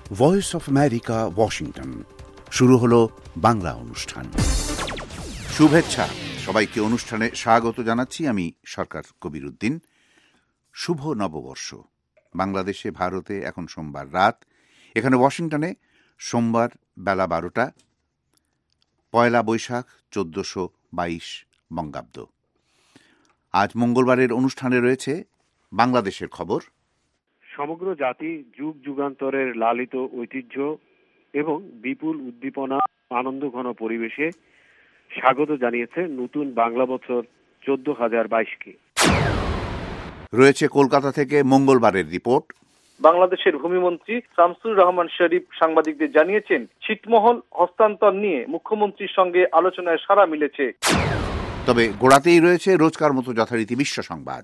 Voice of America, Washington. শুরু হলো বাংলা অনুষ্ঠান। শুভেচ্ছা সবাইকে, অনুষ্ঠানে স্বাগত জানাচ্ছি। আমি সরকার কবির উদ্দিন। শুভ নববর্ষ। বাংলাদেশে, ভারতে এখন সোমবার রাত, এখানে ওয়াশিংটনে সোমবার বেলা 12টা, পয়লা বৈশাখ 1422 বঙ্গাব্দ। আজ মঙ্গলবারের অনুষ্ঠানে রয়েছে বাংলাদেশের খবর, সমগ্র জাতি যুগ যুগান্তরের লালিত ঐতিহ্য এবং বিপুল উদ্দীপনা আনন্দঘন পরিবেশে স্বাগত জানিয়েছে নতুন বাংলা বছর 14,022কে। রয়েছে কলকাতা থেকে মঙ্গলবারের রিপোর্ট। বাংলাদেশের ভূমিমন্ত্রী শামসুর রহমান শরীফ সাংবাদিকদের জানিয়েছেন, ছিটমহল হস্তান্তর নিয়ে মুখ্যমন্ত্রীর সঙ্গে আলোচনায় সাড়া মিলেছে। তবে গোড়াতেই রয়েছে রোজকার মতো যথারীতি বিশ্ব সংবাদ।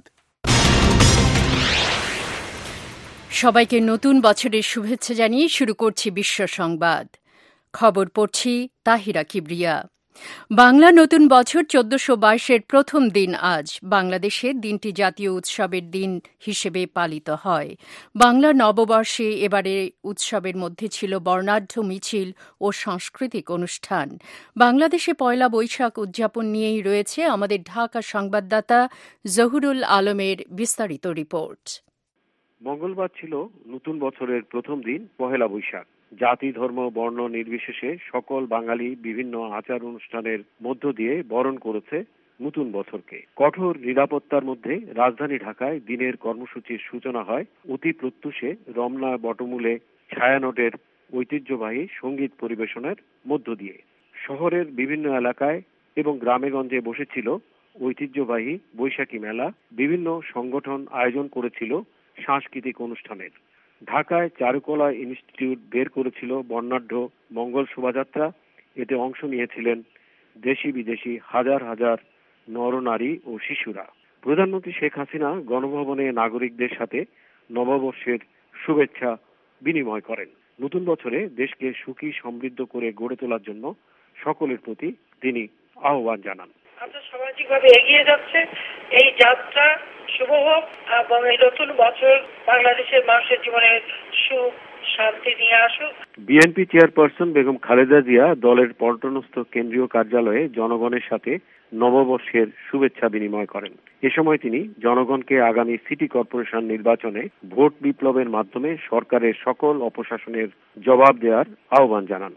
সবাইকে নতুন বছরের শুভেচ্ছা জানিয়ে শুরু করছি বিশ্ব সংবাদ। খবর পড়ছি তাহিরা কিবরিয়া। বাংলা নতুন বছর 1422-এর প্রথম দিন আজ। বাংলাদেশে দিনটি জাতীয় উৎসবের দিন হিসেবে পালিত হয়। বাংলা নববর্ষে এবারে উৎসবের মধ্যে ছিল বর্ণাঢ্য মিছিল ও সাংস্কৃতিক অনুষ্ঠান। বাংলাদেশে পয়লা বৈশাখ উদযাপন নিয়েই রয়েছে আমাদের ঢাকা সংবাদদাতা জহুরুল আলমের বিস্তারিত রিপোর্ট। মঙ্গলবার ছিল নতুন বছরের প্রথম দিন, পহেলা বৈশাখ। জাতি, ধর্ম, বর্ণ নির্বিশেষে সকল বাঙালি বিভিন্ন আচার অনুষ্ঠানের মধ্য দিয়ে বরণ করেছে নতুন বছরকে। কঠোর নিরাপত্তার মধ্যে রাজধানী ঢাকায় দিনের কর্মসূচির সূচনা হয় অতি প্রত্যুষে রমনা বটমূলে ছায়ানটের ঐতিহ্যবাহী সঙ্গীত পরিবেশনের মধ্য দিয়ে। শহরের বিভিন্ন এলাকায় এবং গ্রামেগঞ্জে বসেছিল ঐতিহ্যবাহী বৈশাখী মেলা। বিভিন্ন সংগঠন আয়োজন করেছিল সাংস্কৃতিক অনুষ্ঠানের। ঢাকায় চারুকলা ইনস্টিটিউট বের করেছিল বর্ণাঢ্য মঙ্গল শোভাযাত্রা। এতে অংশ নিয়েছিলেন দেশি বিদেশি হাজার হাজার নরনারী ও শিশুরা। প্রধানমন্ত্রী শেখ হাসিনা গণভবনে নাগরিকদের সাথে নববর্ষের শুভেচ্ছা বিনিময় করেন। নতুন বছরে দেশকে সুখী সমৃদ্ধ করে গড়ে তোলার জন্য সকলের প্রতি তিনি আহ্বান জানান। সামাজিকভাবে এগিয়ে যাচ্ছে এই যাত্রা শুভ হোক এবং এই নতুন বছর বাংলাদেশের মানুষের জীবনে সুখ শান্তি নিয়ে আসুক। বিএনপি চেয়ারপারসন বেগম খালেদা জিয়া দলের পল্টনস্থ কেন্দ্রীয় কার্যালয়ে জনগণের সাথে নববর্ষের শুভেচ্ছা বিনিময় করেন। এ সময় তিনি জনগণকে আগামী সিটি কর্পোরেশন নির্বাচনে ভোট বিপ্লবের মাধ্যমে সরকারের সকল অপশাসনের জবাব দেওয়ার আহ্বান জানান।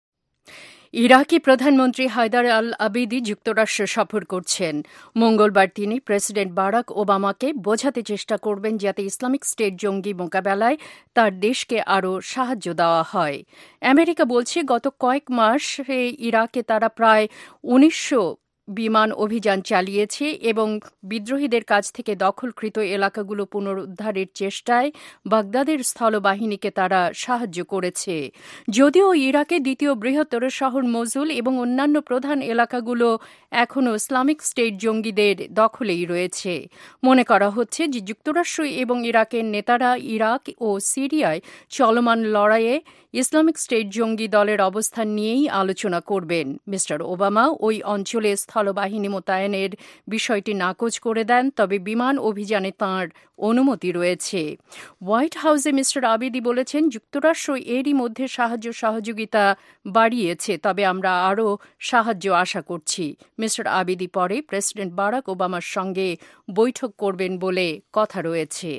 ইরাকি প্রধানমন্ত্রী হায়দার আল আবিদি যুক্তরাষ্ট্র সফর করছেন। মঙ্গলবার তিনি প্রেসিডেন্ট বারাক ওবামাকে বোঝাতে চেষ্টা করবেন যাতে ইসলামিক স্টেট জঙ্গি মোকাবেলায় তার দেশকে আরও সাহায্য দেওয়া হয়। আমেরিকা বলছে গত কয়েক মাসে ইরাকে তারা প্রায় 1900 বিমান অভিযান চালিয়েছে এবং বিদ্রোহীদের কাছ থেকে দখলকৃত এলাকাগুলো পুনরুদ্ধারের চেষ্টায় বাগদাদের স্থলবাহিনীকে তারা সাহায্য করেছে। যদিও ইরাকের দ্বিতীয় বৃহত্তর শহর মসুল এবং অন্যান্য প্রধান এলাকাগুলো এখনও ইসলামিক স্টেট জঙ্গিদের দখলেই রয়েছে। মনে করা হচ্ছে যে যুক্তরাষ্ট্র এবং ইরাকের নেতারা ইরাক ও সিরিয়ায় চলমান লড়াইয়ে ইসলামিক স্টেট জঙ্গি দলের অবস্থান নিয়েই আলোচনা করবেন। মিস্টার ওবামা ওই অঞ্চলে স্থলবাহিনী মোতায়েনের বিষয়টি নাকচ করে দেন, তবে বিমান অভিযানে তাঁর অনুমতি রয়েছে। হোয়াইট হাউসে মিস্টার আবিদি বলেছেন, যুক্তরাষ্ট্র এরই মধ্যে সাহায্য সহযোগিতা বাড়িয়েছে, তবে আমরা আরও সাহায্য আশা করছি। মিস্টার আবিদি পরে প্রেসিডেন্ট বারাক ওবামার সঙ্গে বৈঠক করবেন বলে কথা রয়েছে।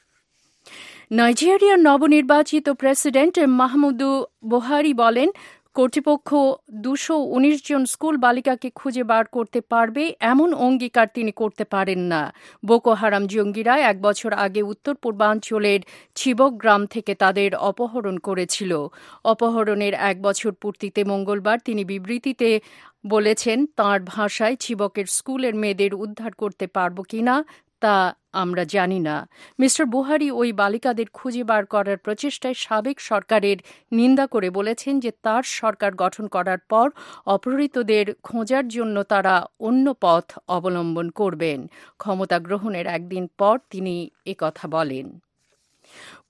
নাইজেরিয়ার নবনির্বাচিত প্রেসিডেন্ট মাহমুদু বুহারি বলেন, কর্তৃপক্ষ 219 জন স্কুল বালিকাকে খুঁজে বার করতে পারবে এমন অঙ্গীকার তিনি করতে পারেন না। বোকো হারাম জঙ্গিরা 1 বছর আগে উত্তর পূর্বাঞ্চলের চিবক গ্রাম থেকে তাদের অপহরণ করেছিল। অপহরণের 1 বছর পূর্তিতে মঙ্গলবার তিনি বিবৃতিতে বলেছেন, তাঁর ভাষায় চিবকের স্কুলের মেয়েদের উদ্ধার করতে পারব কিনা তা আমরা জানি না। মিস্টার বুহারি ওই বালিকাদের খুঁজে বার করার প্রচেষ্টায় সাবেক সরকারের নিন্দা করে বলেছেন যে তার সরকার গঠন করার পর অপহৃতদের খোঁজার জন্য তারা অন্য পথ অবলম্বন করবেন। ক্ষমতা গ্রহণের একদিন পর তিনি একথা বলেন।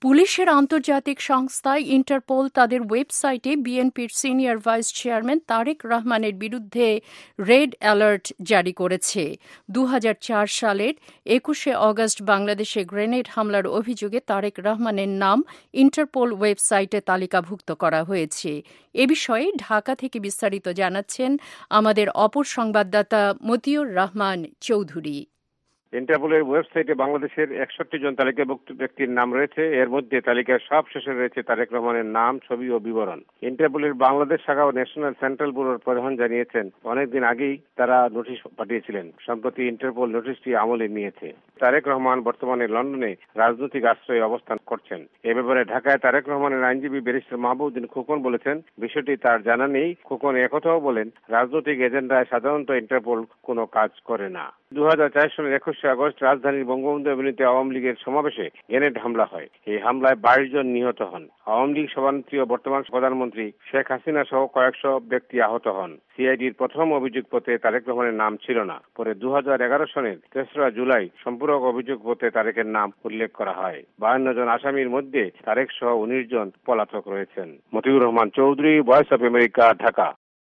পুলিশের আন্তর্জাতিক সংস্থা ইন্টারপোল তাদের ওয়েবসাইটে বিএনপির সিনিয়র ভাইস চেয়ারম্যান তারেক রহমানের বিরুদ্ধে রেড অ্যালার্ট জারি করেছে। 2004 সালের 21শে অগস্ট বাংলাদেশে গ্রেনেড হামলার অভিযোগে তারেক রহমানের নাম ইন্টারপোল ওয়েবসাইটে তালিকাভুক্ত করা হয়েছে। এ বিষয়ে ঢাকা থেকে বিস্তারিত জানাচ্ছেন আমাদের অপর সংবাদদাতা মতিউর রহমান চৌধুরী। ইন্টারপোলের ওয়েবসাইটে বাংলাদেশের 61 জন তালিকাভুক্ত ব্যক্তির নাম রয়েছে। এর মধ্যে তালিকার সব শেষে রয়েছে তারেক রহমানের নাম, ছবি ও বিবরণ। ইন্টারপোলের বাংলাদেশ শাখা ও ন্যাশনাল সেন্ট্রাল ব্যুরোর প্রধান জানিয়েছেন, অনেকদিন আগেই তারা নোটিশ পাঠিয়েছিলেন। সম্প্রতি ইন্টারপোল নোটিশটি আমলে নিয়েছে। তারেক রহমান বর্তমানে লন্ডনে রাজনৈতিক আশ্রয়ে অবস্থান করছেন। এ ব্যাপারে ঢাকায় তারেক রহমানের আইনজীবী ব্যারিস্টার মাহবুবউদ্দিন খোকন বলেছেন, বিষয়টি তার জানা নেই। খোকন একথাও বলেন, রাজনৈতিক এজেন্ডায় সাধারণত ইন্টারপোল কোনো কাজ করে না। 2004 সালের 21শে আগস্ট রাজধানীর বঙ্গবন্ধু এভিনিউতে আওয়ামী লীগের সমাবেশে গ্রেনেড হামলা হয়। এই হামলায় 22 জন নিহত হন। আওয়ামী লীগ সভানেত্রী ও বর্তমান প্রধানমন্ত্রী শেখ হাসিনা সহ কয়েকশো ব্যক্তি আহত হন। সিআইডির প্রথম অভিযোগপত্রে তারেক রহমানের নাম ছিল না। পরে 2011 সনের 3রা জুলাই সম্পূরক অভিযোগপত্রে তারেকের নাম উল্লেখ করা হয়। 52 জন আসামির মধ্যে তারেক সহ 19 জন পলাতক রয়েছেন। Motiur Rahman Chowdhury, voice of America, Dhaka.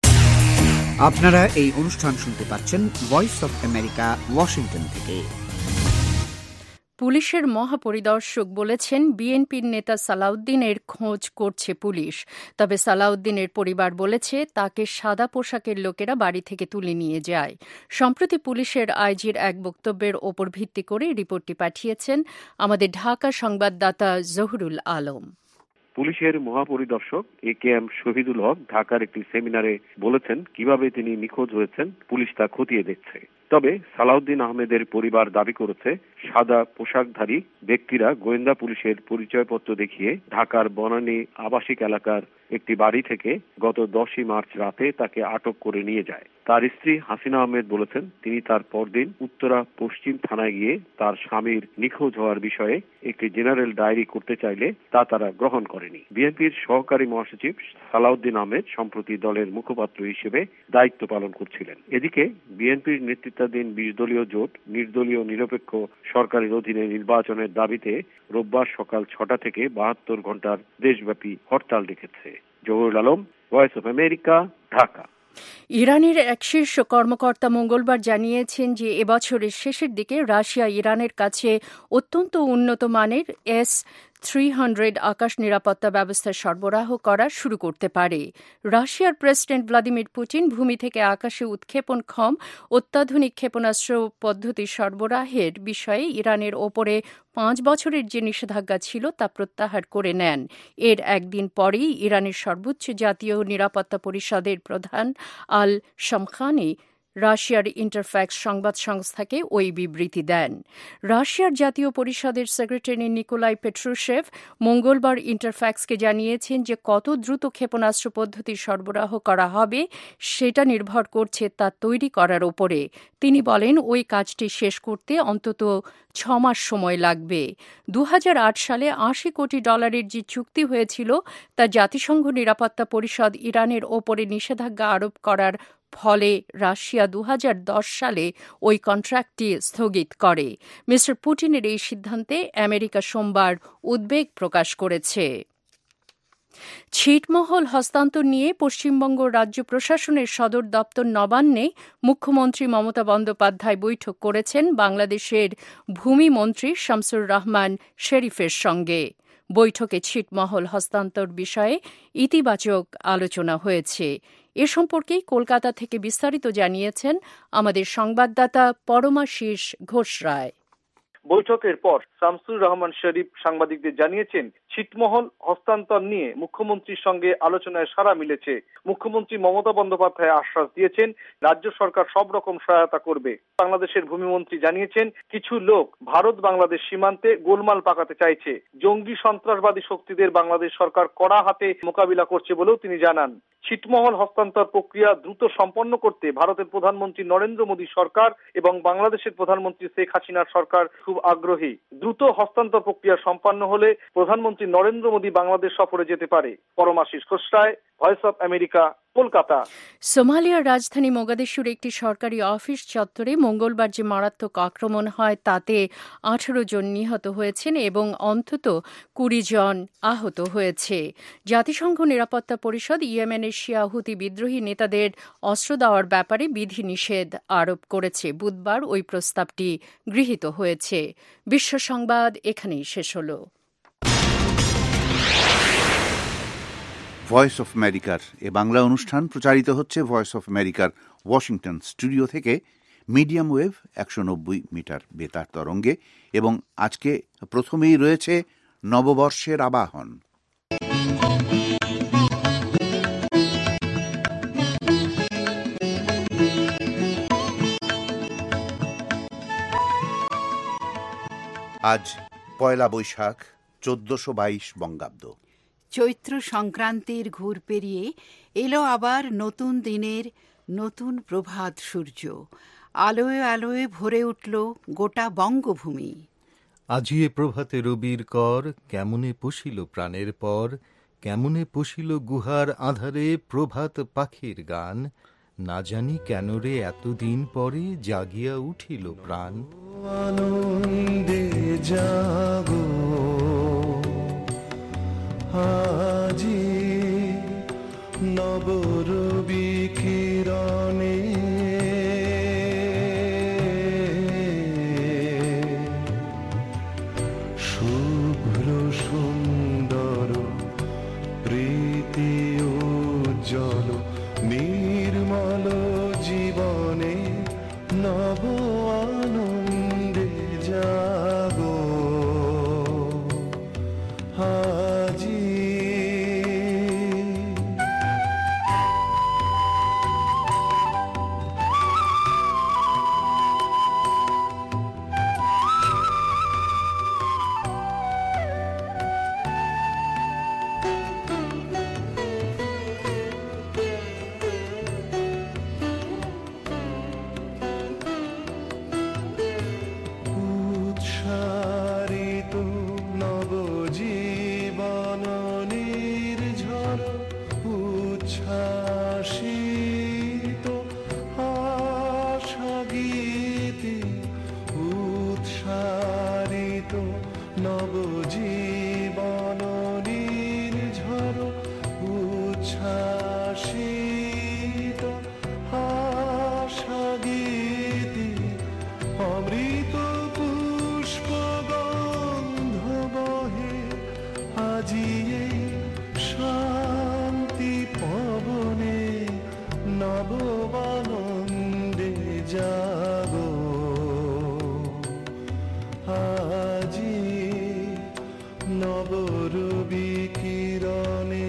আপনারা এই অনুষ্ঠান শুনতে পাচ্ছেন ভয়েস অফ আমেরিকা, ওয়াশিংটন থেকে। পুলিশের মহাপরিদর্শক বলেছেন, বিএনপির নেতা সালাউদ্দিনের খোঁজ করছে পুলিশ। তবে সালাউদ্দিনের পরিবার বলেছে, তাকে সাদা পোশাকের লোকেরা বাড়ি থেকে তুলে নিয়ে যায়। সম্প্রতি পুলিশের আইজির এক বক্তব্যের ওপর ভিত্তি করে রিপোর্টটি পাঠিয়েছেন আমাদের ঢাকা সংবাদদাতা জহুরুল আলম। পুলিশের মহাপরিদর্শক AKM শহীদুল হক ঢাকার একটি সেমিনারে বলেছেন, কিভাবে তিনি নিখোঁজ হয়েছেন পুলিশ তা খতিয়ে দেখছে। তবে সালাউদ্দিন আহমেদের পরিবার দাবি করেছে, সাদা পোশাকধারী ব্যক্তিরা গোয়েন্দা পুলিশের পরিচয়পত্র দেখিয়ে ঢাকার বনানী আবাসিক এলাকার একটি বাড়ি থেকে গত 10ই মার্চ রাতে তাকে আটক করে নিয়ে যায়। তার স্ত্রী হাসিনা আহমেদ বলেছেন, তিনি তার পরদিন উত্তরা পশ্চিম থানায় গিয়ে তার স্বামীর নিখোঁজ হওয়ার বিষয়ে একটি জেনারেল ডায়েরি করতে চাইলে তা তারা গ্রহণ করেনি। বিএনপির সহকারী মহাসচিব সালাউদ্দিন আহমেদ সম্প্রতি দলের মুখপাত্র হিসেবে দায়িত্ব পালন করছিলেন। এদিকে বিএনপির নেতৃত্বাধীন 20 দলীয় জোট নির্দলীয় নিরপেক্ষ সরকারের অধীনে নির্বাচনের দাবিতে রোববার সকাল 6টা থেকে 72 ঘন্টার দেশব্যাপী হরতাল ডেকেছে। Zahurul Alam, voice of America, Dhaka. ইরানের এক শীর্ষ কর্মকর্তা মঙ্গলবার জানিয়েছেন যে এবছরের শেষের দিকে রাশিয়া ইরানের কাছে অত্যন্ত উন্নত মানের S-300 আকাশ নিরাপত্তা ব্যবস্থা সরবরাহ করা শুরু করতে পারে। রাশিয়ার প্রেসিডেন্ট ভ্লাদিমির পুতিন ভূমি থেকে আকাশে উৎক্ষেপণক্ষম অত্যাধুনিক ক্ষেপণাস্ত্র পদ্ধতি সরবরাহের বিষয়ে ইরানের ওপরে 5 বছরের যে নিষেধাজ্ঞা ছিল তা প্রত্যাহার করে নেন। এর একদিন পরেই ইরানের সর্বোচ্চ জাতীয় নিরাপত্তা পরিষদের প্রধান আল শামখানি রাশিয়ার ইন্টারফ্যাক্স সংবাদ সংস্থাকে ওই বিবৃতি দেন। রাশিয়ার জাতীয় পরিষদের সেক্রেটারি নিকোলাই পেট্রুশেভ মঙ্গলবার ইন্টারফ্যাক্সকে জানিয়েছেন যে কত দ্রুত ক্ষেপণাস্ত্র পদ্ধতি সরবরাহ করা হবে সেটা নির্ভর করছে তা তৈরি করার ওপরে। তিনি বলেন, ওই কাজটি শেষ করতে অন্তত 6 মাস সময় লাগবে। 2008 সালে $80 কোটি যে চুক্তি হয়েছিল তা জাতিসংঘ নিরাপত্তা পরিষদ ইরানের ওপরে নিষেধাজ্ঞা আরোপ করার ফলে রাশিয়া 2010 সালে ওই কন্ট্রাক্টটি স্থগিত করে। মিস্টার পুতিনের এই সিদ্ধান্তে আমেরিকা সোমবার উদ্বেগ প্রকাশ করেছে। ছিটমহল হস্তান্তর নিয়ে পশ্চিমবঙ্গ রাজ্য প্রশাসনের সদর দপ্তর নবান্নে মুখ্যমন্ত্রী মমতা বন্দ্যোপাধ্যায় বৈঠক করেছেন বাংলাদেশের ভূমিমন্ত্রী শামসুর রহমান শেরিফের সঙ্গে। বৈঠকে ছিটমহল হস্তান্তর বিষয়ে ইতিবাচক আলোচনা হয়েছে। এ সম্পর্কে কলকাতা থেকে বিস্তারিত জানিয়েছেন আমাদের সংবাদদাতা পরমাশিস ঘোষ রায়। বৈঠকের পর শামসুর রহমান শরীফ সাংবাদিকদের জানিয়েছেন, ছিটমহল হস্তান্তর নিয়ে মুখ্যমন্ত্রীর সঙ্গে আলোচনায় সাড়া মিলেছে। মুখ্যমন্ত্রী মমতা বন্দ্যোপাধ্যায় আশ্বাস দিয়েছেন, রাজ্য সরকার সব রকম সহায়তা করবে। বাংলাদেশের ভূমিমন্ত্রী জানিয়েছেন, কিছু লোক ভারত বাংলাদেশ সীমান্তে গোলমাল পাকাতে চাইছে। জঙ্গি সন্ত্রাসবাদী শক্তিদের বাংলাদেশ সরকার কড়া হাতে মোকাবিলা করছে বলেও তিনি জানান। ছিটমহল হস্তান্তর প্রক্রিয়া দ্রুত সম্পন্ন করতে ভারতের প্রধানমন্ত্রী নরেন্দ্র মোদী সরকার এবং বাংলাদেশের প্রধানমন্ত্রী শেখ হাসিনার সরকার খুব আগ্রহী। দ্রুত হস্তান্তর প্রক্রিয়া সম্পন্ন হলে প্রধানমন্ত্রী প্রধানমন্ত্রী নরেন্দ্র মোদী বাংলাদেশ সফরে যেতে পারে। Paramashis Khosray, voice of America, Kolkata. সোমালিয়ার রাজধানী মোগাদিশুর একটি সরকারি অফিস চত্বরে মঙ্গলবার যে মারাত্মক আক্রমণ হয় তাতে 18 জন নিহত হয়েছেন এবং অন্তত 20 জন আহত হয়েছে। জাতিসংঘ নিরাপত্তা পরিষদ ইয়েমেনের শিয়া হুতি বিদ্রোহী নেতাদের অস্ত্র দেওয়ার ব্যাপারে বিধিনিষেধ আরোপ করেছে। বুধবার ওই প্রস্তাবটি গৃহীত হয়েছে। বিশ্ব সংবাদ এখানেই শেষ হল। ভয়েস অফ আমেরিকার বাংলা অনুষ্ঠান প্রচারিত হচ্ছে ভয়েস অফ আমেরিকার ওয়াশিংটন স্টুডিও থেকে মিডিয়াম ওয়েভ 190 মিটার বেতার তরঙ্গে, এবং আজকে প্রথমেই রয়েছে নববর্ষের আবাহন। আজ পয়লা বৈশাখ 1422 বঙ্গাব্দ। চৈত্র সংক্রান্তির ঘুর পেরিয়ে এলো আবার নতুন দিনের নতুন প্রভাত সূর্য। আলোয় আলোয় ভরে উঠল গোটা বঙ্গভূমি। আজিয়ে প্রভাতে রবির কর, কেমনে পশিল প্রাণের পর, কেমনে পশিল গুহার আধারে প্রভাত পাখির গান, না জানি কেন রে এতদিন পরে জাগিয়া উঠিল প্রাণ। আনন্দে জাগো আজি নবরবি কিরণে, শুভ্র সুন্দর প্রীতি উজ্জ্বল নির্মল জীবনে, নব আনন্দে জাগো আজি। উৎসারিত নবজীবন নির্ঝর, উচ্ছ্বাসিত আশা গীতি, উৎসারিত নবজীবন নির্ঝর, উচ্ছ্বাসিত আশা গীতি, অমৃত পুষ্প গন্ধ বহে আজি এই শান্তি পবনে, নবানন্দে জাগো আজি নবরবি কিরণে।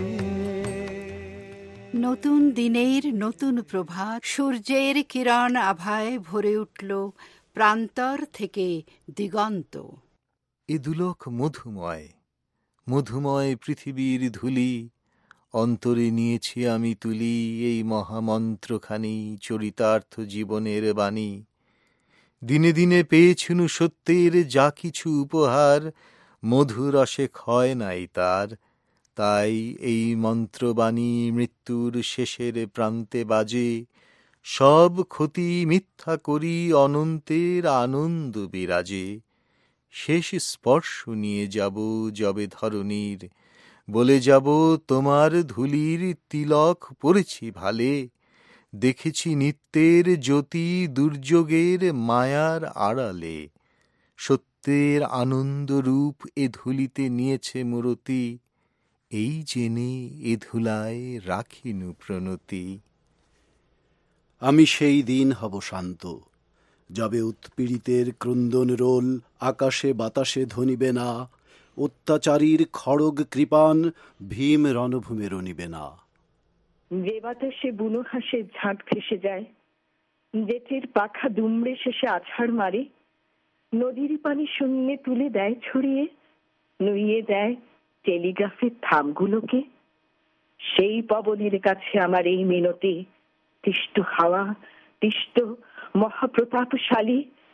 নতুন দিনের নতুন প্রভাত, সূর্যের কিরণ আভায় ভরে উঠল প্রান্তর থেকে দিগন্ত। এ দুলক মধুময়, মধুময় পৃথিবীর ধূলি, অন্তরে নিয়েছি আমি তুলি এই মহামন্ত্রখানি, চরিতার্থ জীবনের বাণী। দিনে দিনে পেয়েছিনু সত্যের যা কিছু উপহার, মধুরসে ক্ষয় নাই তার, তাই এই মন্ত্রবাণী মৃত্যুর শেষের প্রান্তে বাজে। সব ক্ষতি মিথ্যা করি অনন্তের আনন্দ বিরাজে, শেষ স্পর্শ নিয়ে যাব যবে ধরণীর, বলে যাব তোমার ধূলির তিলক পড়েছি ভালে, দেখেছি নিত্যের জ্যোতি দুর্যোগের মায়ার আড়ালে, সত্যের আনন্দ রূপ এ ধূলিতে নিয়েছে মূরতি, এই জেনে এ ধুলায় রাখিনু প্রণতি। আমি সেই দিন হব শান্ত, যবে উৎপীড়িতের ক্রন্দন রোল আকাশে বাতাসে ধ্বনিবে না, অত্যাচারীর খড়গ কৃপান ভীম রণভূমে রণিবে না। যে বাতাসে বুনো হাঁসের ঝাঁক ভেসে যায়, জেটের পাখা দুমড়ে শেষে আছাড় মারে, নদীর পানি শূন্যে তুলে দেয় ছড়িয়ে, নুইয়ে দেয় টেলিগ্রাফের থামগুলোকে, সেই পবনের কাছে আমার এই মিনতি। তিষ্ট হাওয়া, তিষ্ট মহাপ্রতাপশালী,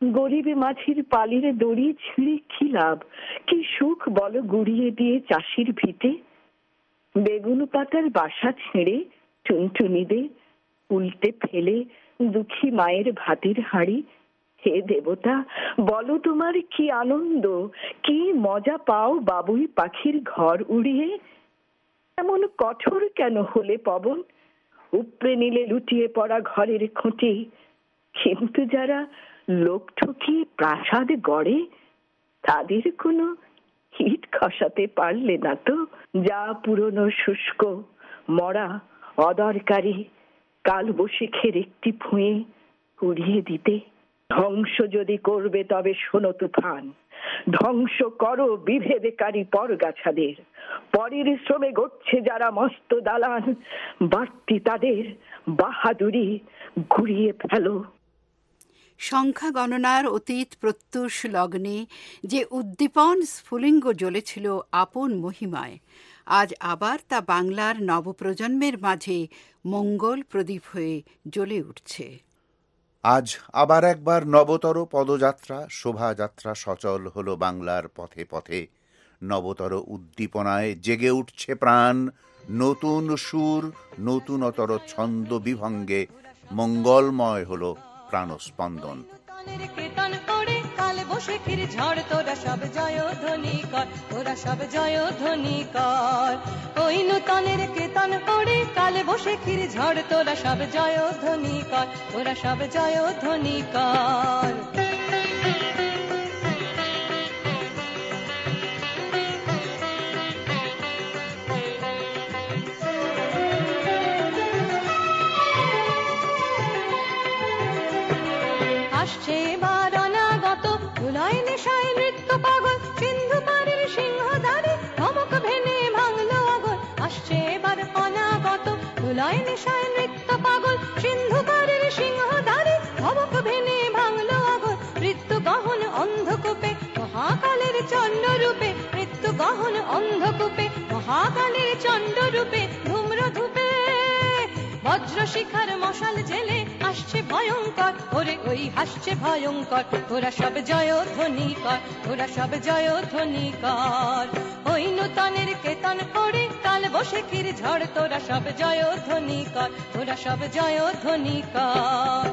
গরিবে মাঝির পালিরে দড়ি ছিঁড়ে কি লাভ, কি সুখ বলো গুড়িয়ে দিয়ে চাষির ভিটে। বেগুন পাতার বাসা ছেড়ে টুনটুনিদের উল্টে ফেলে দুঃখী মায়ের ভাতের হাঁড়ি। হে দেবতা, বলো তোমার কি আনন্দ, কি মজা পাও বাবুই পাখির ঘর উড়িয়ে। এমন কঠোর কেন হলে পবন, উপড়ে নিলে লুটিয়ে পড়া ঘরের খুঁটি। কিন্তু যারা লোক ঠকিয়ে প্রাসাদ গড়ে, তাদের কোনো ইট খসাতে পারলে না তো। যা পুরনো শুষ্ক মরা অদরকারি কাল বৈশাখের একটি ফুঁয়ে উড়িয়ে দিতে। ধ্বংস যদি করবে তবে শোনো তুফান, ধ্বংস করো বিভেদকারী পরগাছাদের। পরের শ্রমে গড়ছে যারা মস্ত দালান, বাড়তি তাদের বাহাদুরি ঘুরিয়ে ফেলো। সংখ্যা গণনার অতীত প্রত্যুষ লগ্নে যে উদ্দীপন স্ফুলিঙ্গ জ্বলেছিল আপন মহিমায়, আজ আবার তা বাংলার নবপ্রজন্মের মাঝে মঙ্গল প্রদীপ হয়ে জ্বলে উঠছে। আজ আবার একবার নবতর পদযাত্রা শোভাযাত্রা সচল হল বাংলার পথে পথে। নবতর উদ্দীপনায় জেগে উঠছে প্রাণ, নতুন সুর নতুনতর ছন্দ বিভঙ্গে মঙ্গলময় হল প্রাণস্পন্দন। বৈশাখীর ঝড় তোরা সব জয়ধ্বনি কর, তোরা সব জয়ধ্বনি কর। ওই নূতনের কীর্তন করে কাল বৈশাখীর ঝড় তোরা সব জয়ধ্বনি কর, তোরা সব জয়ধ্বনি কর। আসছে এবার অনাগত ধুলায় নেশায় নৃত্য পাগল, সিন্ধু পাড়ের সিংহদ্বারে ধমক ভেনে ভাঙলো আগুন। আসছে এবার অনাগত ধুলায় নেশায় নৃত্য পাগল, সিন্ধু পাড়ের সিংহদ্বারে ধমক ভেনে ভাঙলো আগুন। মৃত্যু গহন অন্ধকূপে মহাকালের চণ্ডরূপে, মৃত্যু গহন অন্ধকূপে মহাকালের চণ্ডরূপে ধূম্র ধূপে বজ্র শিখার মশাল জেলে আসছে ভয়ঙ্কর, ওরে ওই হাসছে ভয়ঙ্কর। তোরা সব জয়ধ্বনি কর, তোরা সব জয়ধ্বনি কর। ওই নূতনের কেতন করে কাল বৈশাখীর ঝড় তোরা সব জয়ধ্বনি কর, তোরা সব জয়ধ্বনি কর।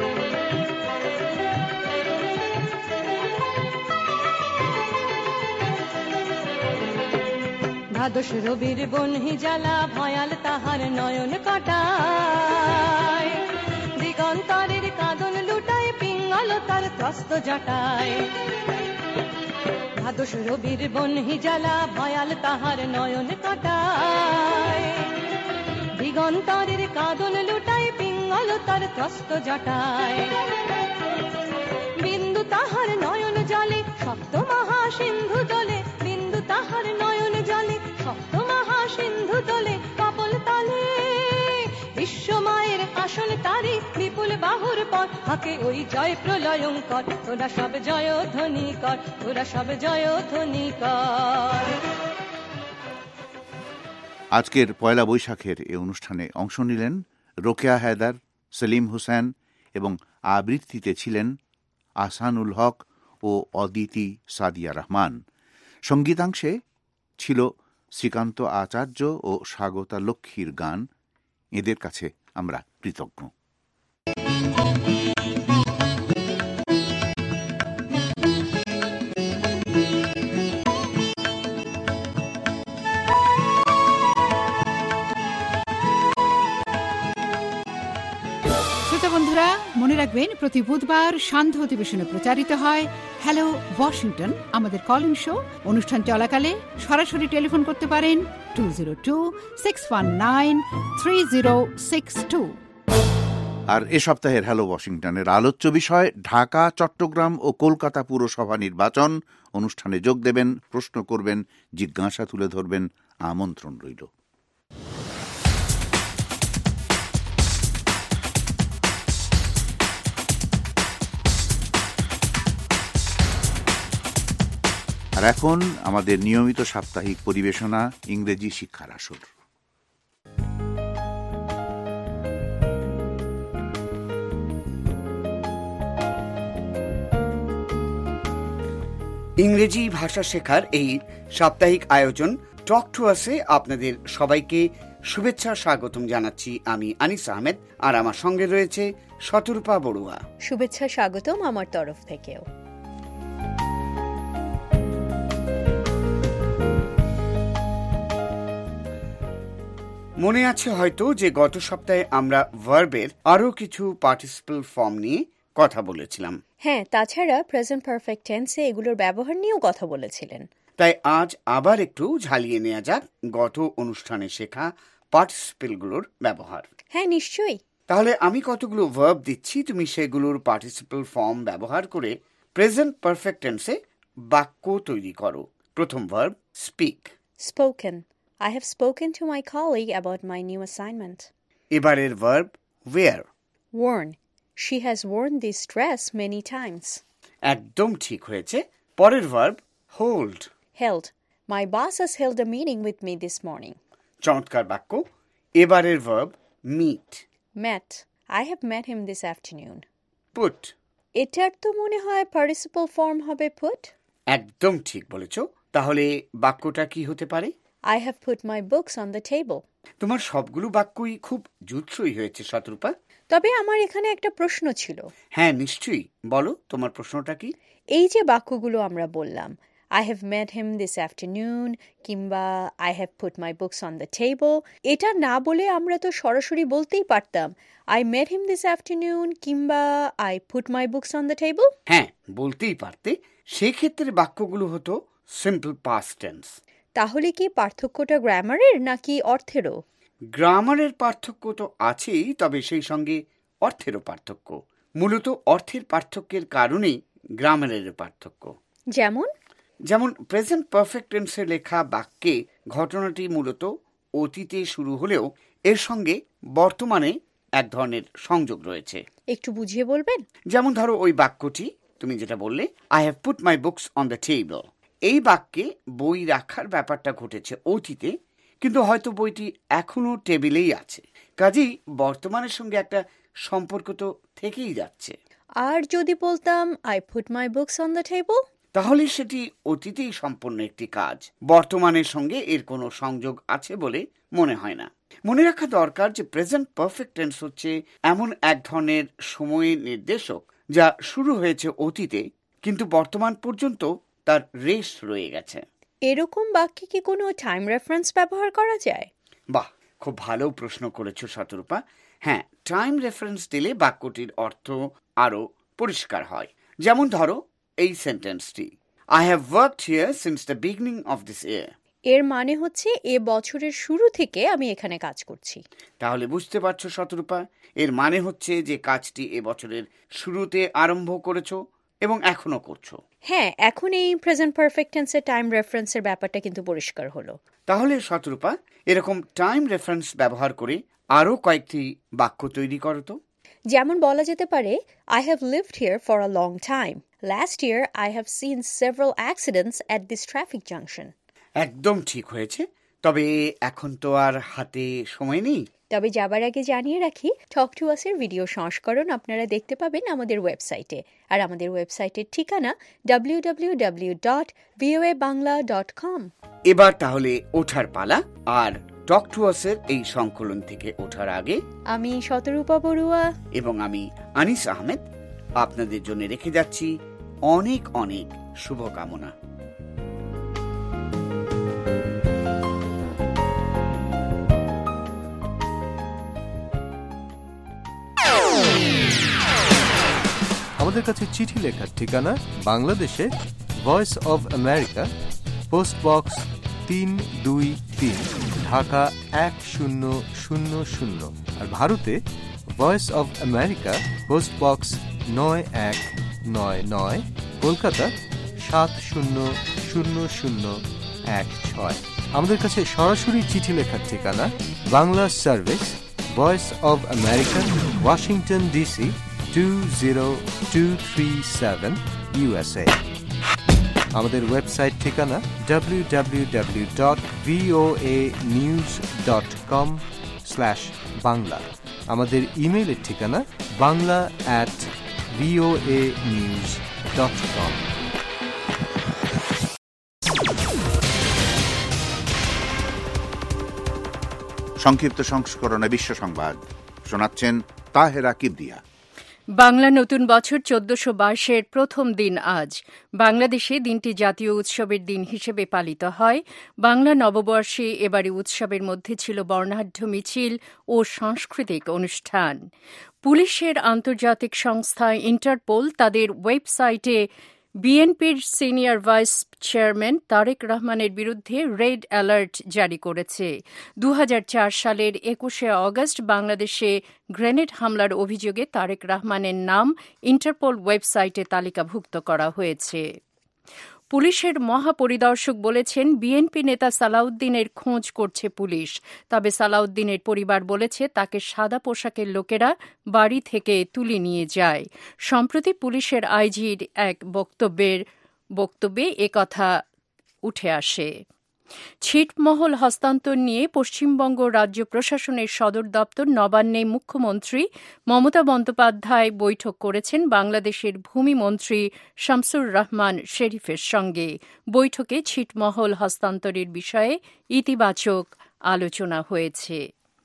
দ্বাদশ রবির বনহি জ্বালা ভয়াল তাহার নয়ন কাটায়, দিগন্তরের কাঁদন লুটায় পিঙ্গল তার ত্রস্ত জটায়। দ্বাদশ রবির বনহি জ্বালা ভয়াল তাহার নয়ন কাটায়, দিগন্তরের কাঁদন লুটায় পিঙ্গল তার ত্রস্ত জটায়। বিন্দু তাহার নয়ন জলে সপ্ত মহাসিন্ধু দলে, বিন্দু তাহার নয়ন জলে সপ্ত মহাসিন্ধু দলে। কপল তলে বিশ্বমায়ের আসন তারি বিপুল বাহুর পথ হাকে ওই জয় প্রলয়ঙ্কর। তোরা সব জয়ধ্বনি কর, তোরা সব জয়ধ্বনি কর। আজকের পয়লা বৈশাখের এই অনুষ্ঠানে অংশ নিলেন রোকেয়া হায়দার, সেলিম হোসেন এবং আবৃত্তিতে ছিলেন আহসানুল হক ও অদিতি সাদিয়া রহমান। সঙ্গীতাংশে ছিল শ্রীকান্ত আচার্য ও স্বাগতা লক্ষ্মীর গান। এদের কাছে আমরা কৃতজ্ঞ। বন্ধুরা মনে রাখবেন, প্রতি বুধবার সান্ধ্য অধিবেশনে প্রচারিত হয় হ্যালো ওয়াশিংটন আমাদের কলিং শো। অনুষ্ঠান চলাকালে সরাসরি টেলিফোন করতে পারেন 202-619-3062। আর এ সপ্তাহের হ্যালো ওয়াশিংটনের আলোচ্য বিষয় ঢাকা, চট্টগ্রাম ও কলকাতা পুরসভা নির্বাচন। অনুষ্ঠানে যোগ দেবেন, প্রশ্ন করবেন, জিজ্ঞাসা তুলে ধরবেন, আমন্ত্রণ রইল। আর এখন আমাদের নিয়মিত সাপ্তাহিক পরিবেশনা, ইংরেজি শিক্ষার আসর। ইংরেজি ভাষা শেখার এই সাপ্তাহিক আয়োজন টক টু আসে আপনাদের সবাইকে শুভেচ্ছা স্বাগতম জানাচ্ছি। আমি আনিস আহমেদ, আর আমার সঙ্গে রয়েছে শতরূপা বড়ুয়া। শুভেচ্ছা স্বাগতম আমার তরফ থেকেও। মনে আছে হয়তো যে গত সপ্তাহে আমরা ভার্বের আরো কিছু পার্টিসিপল ফর্ম নিয়ে কথা বলেছিলাম। হ্যাঁ, তাছাড়া প্রেজেন্ট পারফেক্ট টেন্সে এগুলোর ব্যবহার নিয়েও কথা বলেছিলেন। তাই আজ আবার একটু ঝালিয়ে নেওয়া যাক গত অনুষ্ঠানে শেখা পার্টিসিপলগুলোর ব্যবহার। হ্যাঁ, নিশ্চয়ই। তাহলে আমি কতগুলো ভার্ব দিচ্ছি, তুমি সেগুলোর পার্টিসিপল ফর্ম ব্যবহার করে প্রেজেন্ট পারফেক্ট টেন্সে বাক্য তৈরি করো। প্রথম verb speak. Spoken. I have spoken to my colleague about my new assignment. এবারের verb wear. Worn. She has worn this dress many times. একদম ঠিক হয়েছে। পরের verb hold. Held. My boss has held a meeting with me this morning. চমৎকার বাক্য। এবারের verb meet. Met. I have met him this afternoon. Put. এটার তো মনে হয় পার্টিসিপল ফর্ম হবে put. একদম ঠিক বলেছো। তাহলে বাক্যটা কি হতে পারে? I have put my books on the table. তোমার সবগুলো বাক্যই খুব জুৎসই হয়েছে শতরূপা। তবে আমার এখানে একটা প্রশ্ন ছিল। হ্যাঁ, নিশ্চয়ই, বলো তোমার প্রশ্নটা কি? এই যে বাক্যগুলো আমরা বললাম, I have met him this afternoon কিংবা I have put my books on the table, এটা না বলে আমরা তো সরাসরি বলতেই পারতাম I met him this afternoon কিংবা I put my books on the table. হ্যাঁ, বলতেই পারতে। সেক্ষেত্রে বাক্যগুলো হতো সিম্পল পাস্ট টেন্স। তাহলে কি পার্থক্যটা গ্রামারের নাকি অর্থেরও? গ্রামারের পার্থক্য তো আছেই, তবে সেই সঙ্গে অর্থেরও পার্থক্য। মূলত অর্থের পার্থক্যের কারণেই গ্রামারের পার্থক্য। যেমন প্রেজেন্ট পারফেক্ট টেন্সে লেখা বাক্যে ঘটনাটি মূলত অতীতে শুরু হলেও এর সঙ্গে বর্তমানে এক ধরনের সংযোগ রয়েছে। একটু বুঝিয়ে বলবেন? যেমন ধরো ওই বাক্যটি তুমি যেটা বললে, I have put my books on the table. এই বাক্যে বই রাখার ব্যাপারটা ঘটেছে অতীতে, কিন্তু হয়তো বইটি এখনো টেবিলেই আছে। কাজেই বর্তমানের সঙ্গে একটা সম্পর্ক তো থেকেই যাচ্ছে। আর যদি বলতাম I put my books on the table, তাহলে সেটি অতীতেই সম্পন্ন একটি কাজ, বর্তমানের সঙ্গে এর কোনো সংযোগ আছে বলে মনে হয় না। মনে রাখা দরকার যে প্রেজেন্ট পারফেক্ট টেন্স হচ্ছে এমন এক ধরনের সময়ের নির্দেশক যা শুরু হয়েছে অতীতে, কিন্তু বর্তমান পর্যন্ত তার রেশ রয়ে গেছে। এরকম বাক্যে কি কোনো টাইম রেফারেন্স ব্যবহার করা যায়? বাহ, খুব ভালো প্রশ্ন করেছো শতরূপা। হ্যাঁ, টাইম রেফারেন্স দিলে বাক্যটির অর্থ আরো পরিষ্কার হয়। যেমন ধরো এই সেন্টেন্সটি, I have worked here since the beginning of this year. এর মানে হচ্ছে এ বছরের শুরু থেকে আমি এখানে কাজ করছি। তাহলে বুঝতে পারছো শতরূপা, এর মানে হচ্ছে যে কাজটি এ বছরের শুরুতে আরম্ভ করেছো এবং এখনো করছো। হ্যাঁ, এখন এই প্রেজেন্ট পারফেক্ট টেন্সের টাইম রেফারেন্সের ব্যাপারটা কিন্তু পরিষ্কার হলো। তাহলে শতরূপা, এরকম টাইম রেফারেন্স ব্যবহার করে আরো কয়েকটি বাক্য তৈরি করো তো। যেমন বলা যেতে পারে, I have lived here for a long time. Last year I have seen several accidents at this traffic junction. একদম ঠিক হয়েছে। তবে এখন তো আর হাতে সময় নেই। তবে যাবার আগে জানিয়ে রাখি, টক টু আস এর ভিডিও সংস্করণ আপনারা দেখতে পাবেন আমাদের ওয়েবসাইটে, আর আমাদের ওয়েবসাইটের ঠিকানা www.voabangla.com। এবার তাহলে ওঠার পালা। আর টক টু আস এর এই সংকলন থেকে ওঠার আগে আমি শতরূপা বড়ুয়া এবং আমি আনিস আহমেদ আপনাদের জন্য রেখে যাচ্ছি অনেক অনেক শুভকামনা। আমাদের কাছে চিঠি লেখার ঠিকানা বাংলাদেশে voice of America, post box 323, Dhaka 1000, আর ভারতে voice of America, post box 9199, Kolkata 700016। আমাদের কাছে সরাসরি চিঠি লেখার ঠিকানা Bangla service, voice of America, Washington DC 20237, USA। আমাদের ওয়েবসাইট ঠিকানা www.voanews.com/bangla। আমাদের ইমেইলের ঠিকানা bangla@voanews.com। সংক্ষিপ্ত সংস্করণে বিশ্ব সংবাদ শোনাচ্ছেন তাহেরা কিবরিয়া। বাংলা নতুন বছর 1422-এর প্রথম দিন আজ। বাংলাদেশে দিনটি জাতীয় উৎসবের দিন হিসেবে পালিত হয়। বাংলা নববর্ষে এবারে উৎসবের মধ্যে ছিল বর্ণাঢ্য মিছিল ও সাংস্কৃতিক অনুষ্ঠান। পুলিশের আন্তর্জাতিক সংস্থা ইন্টারপোল তাদের ওয়েবসাইটে বিএনপির সিনিয়র ভাইস চেয়ারম্যান তারেক রহমানের বিরুদ্ধে রেড অ্যালার্ট জারি করেছে। 2004 সালের 21শে অগস্ট বাংলাদেশে গ্রেনেড হামলার অভিযোগে তারেক রহমানের নাম ইন্টারপোল ওয়েবসাইটে তালিকাভুক্ত করা হয়েছে। পুলিশের মহাপরিদর্শক বলেছেন, বিএনপি নেতা সালাউদ্দিনের খোঁজ করছে পুলিশ। তবে সালাউদ্দিনের পরিবার বলেছে তাকে সাদা পোশাকের লোকেরা বাড়ি থেকে তুলে নিয়ে যায়। সম্প্রতি পুলিশের আইজির এক বক্তব্যে একথা উঠে আসে। ছিটমহল হস্তান্তর নিয়ে পশ্চিমবঙ্গ রাজ্য প্রশাসনের সদর দপ্তর নবান্নে মুখ্যমন্ত্রী মমতা বন্দ্যোপাধ্যায় বৈঠক করেছেন বাংলাদেশের ভূমিমন্ত্রী শামসুর রহমান শেরিফের সঙ্গে। বৈঠকে ছিটমহল হস্তান্তরের বিষয়ে ইতিবাচক আলোচনা হয়েছে।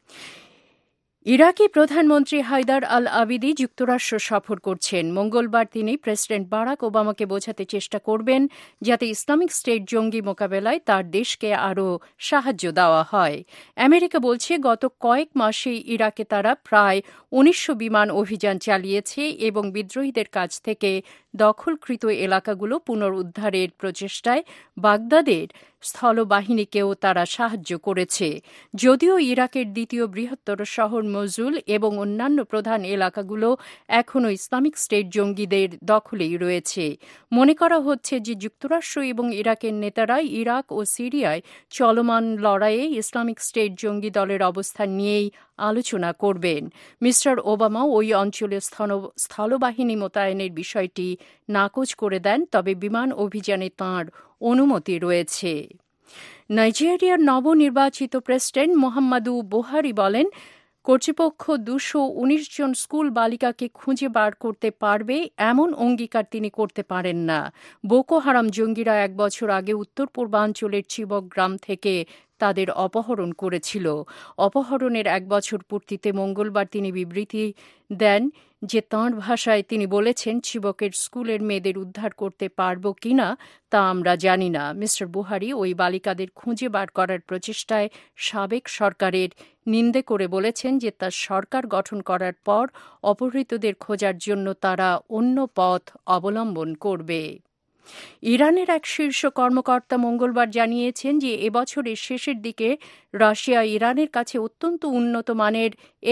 ইরাকি প্রধানমন্ত্রী হায়দার আল আবিদি যুক্তরাষ্ট্র সফর করছেন। মঙ্গলবার তিনি প্রেসিডেন্ট বারাক ওবামাকে বোঝাতে চেষ্টা করবেন যাতে ইসলামিক স্টেট জঙ্গি মোকাবেলায় তার দেশকে আরও সাহায্য দেওয়া হয়। আমেরিকা বলছে গত কয়েক মাসে ইরাকে তারা প্রায় 1900 বিমান অভিযান চালিয়েছে এবং বিদ্রোহীদের কাছ থেকে দখলকৃত এলাকাগুলো পুনরুদ্ধারের প্রচেষ্টায় বাগদাদের স্থলবাহিনীকেও তারা সাহায্য করেছে। যদিও ইরাকের দ্বিতীয় বৃহত্তর শহর মসুল এবং অন্যান্য প্রধান এলাকাগুলো এখনও ইসলামিক স্টেট জঙ্গিদের দখলেই রয়েছে। মনে করা হচ্ছে যে যুক্তরাষ্ট্র এবং ইরাকের নেতারা ইরাক ও সিরিয়ায় চলমান লড়াইয়ে ইসলামিক স্টেট জঙ্গি দলের অবস্থান নিয়েই আলোচনা করবেন। মিস্টার ওবামা ওই অঞ্চলে স্থলবাহিনী মোতায়েনের বিষয়টি নাকচ করে দেন, তবে বিমান অভিযানে তাঁর অনুমতি রয়েছে। নাইজেরিয়ার নবনির্বাচিত প্রেসিডেন্ট মুহাম্মাদু বুহারি বলেন, কর্তৃপক্ষ 219 জন স্কুল বালিকাকে খুঁজে বার করতে পারবে এমন অঙ্গীকার তিনি করতে পারেন না। বোকো হারাম জঙ্গিরা 1 বছর আগে উত্তর পূর্বাঞ্চলের চিবক গ্রাম থেকে তাদের অপহরণ করেছিল। অপহরণের 1 বছর পূর্তিতে মঙ্গলবার তিনি বিবৃতি দেন যে তাঁর ভাষায় তিনি বলেছেন, চিবকের স্কুলের মেয়েদের উদ্ধার করতে পারব কিনা তা আমরা জানি না। মিস্টার বুহারি ওই বালিকাদের খুঁজে বার করার প্রচেষ্টায় সাবেক সরকারের নিন্দে করে বলেছেন যে তার সরকার গঠন করার পর অপহৃতদের খোঁজার জন্য তারা অন্য পথ অবলম্বন করবে। ইরানের এক শীর্ষ কর্মকর্তা মঙ্গলবার জানিয়েছেন যে এবছরের শেষের দিকে রাশিয়া ইরানের কাছে অত্যন্ত উন্নত মানের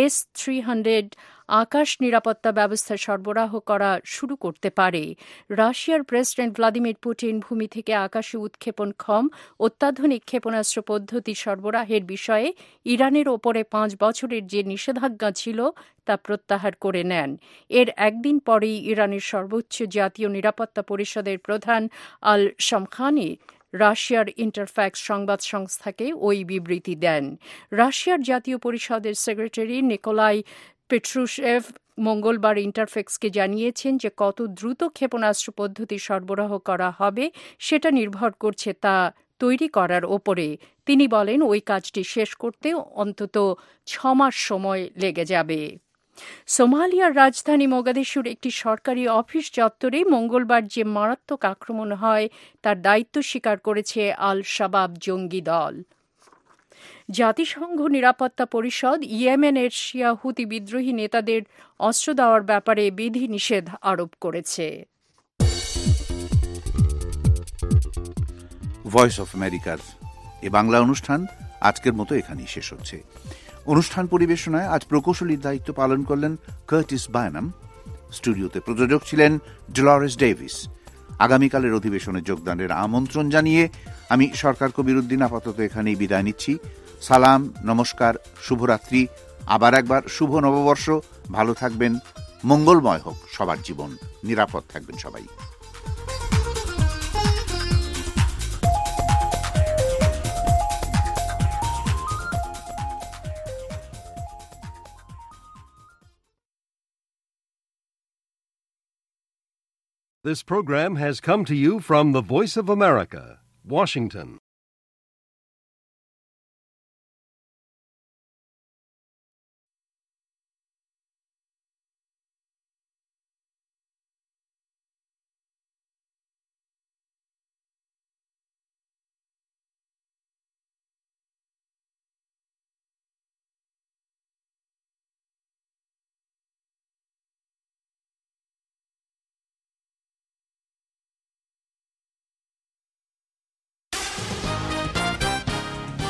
S-300 আকাশ নিরাপত্তা ব্যবস্থা সরবরাহ করা শুরু করতে পারে। রাশিয়ার প্রেসিডেন্ট ভ্লাদিমির পুতিন ভূমি থেকে আকাশে উৎক্ষেপণক্ষম অত্যাধুনিক ক্ষেপণাস্ত্র পদ্ধতি সরবরাহের বিষয়ে ইরানের ওপরে 5 বছরের যে নিষেধাজ্ঞা ছিল তা প্রত্যাহার করে নেন। এর একদিন পরেই ইরানের সর্বোচ্চ জাতীয় নিরাপত্তা পরিষদের প্রধান আল শামখানি রাশিয়ার ইন্টারফ্যাক্স সংবাদ সংস্থাকে ওই বিবৃতি দেন। রাশিয়ার জাতীয় পরিষদের সেক্রেটারি নিকোলাই পেট্রুশেভ মঙ্গলবার ইন্টারফ্যাক্সকে জানিয়েছেন যে কত দ্রুত ক্ষেপণাস্ত্র পদ্ধতি সরবরাহ করা হবে সেটা নির্ভর করছে তা তৈরি করার ওপরে। তিনি বলেন, ওই কাজটি শেষ করতে অন্তত 6 মাস সময় লেগে যাবে। সোমালিয়ার রাজধানী মোগাদিশুর একটি সরকারি অফিস চত্বরে মঙ্গলবার যে মারাত্মক আক্রমণ হয় তার দায়িত্ব স্বীকার করেছে আল শাবাব জঙ্গি দল। জাতিসংঘ নিরাপত্তা পরিষদ ইয়েমেনের শিয়া হুতি বিদ্রোহী নেতাদের অস্ত্র দেওয়ার ব্যাপারে বিধিনিষেধ আরোপ করেছে। ভয়েস অফ আমেরিকার এ বাংলা অনুষ্ঠান আজকের মতো এখানেই শেষ হচ্ছে। অনুষ্ঠান পরিবেশনায় আজ প্রকৌশলীর দায়িত্ব পালন করলেন কার্টিস বায়নাম। স্টুডিওতে প্রযোজক ছিলেন ডলরেস ডেভিস। আগামীকালের অধিবেশনে যোগদানের আমন্ত্রণ জানিয়ে আমি সরকার কবিরুদ্দিন আপাতত এখানেই বিদায় নিচ্ছি। সালাম, নমস্কার, শুভরাত্রি, আবার একবার শুভ নববর্ষ। ভালো থাকবেন, মঙ্গলময় হোক সবার জীবন, নিরাপদ থাকবেন সবাই। This program has come to you from the Voice of America, Washington.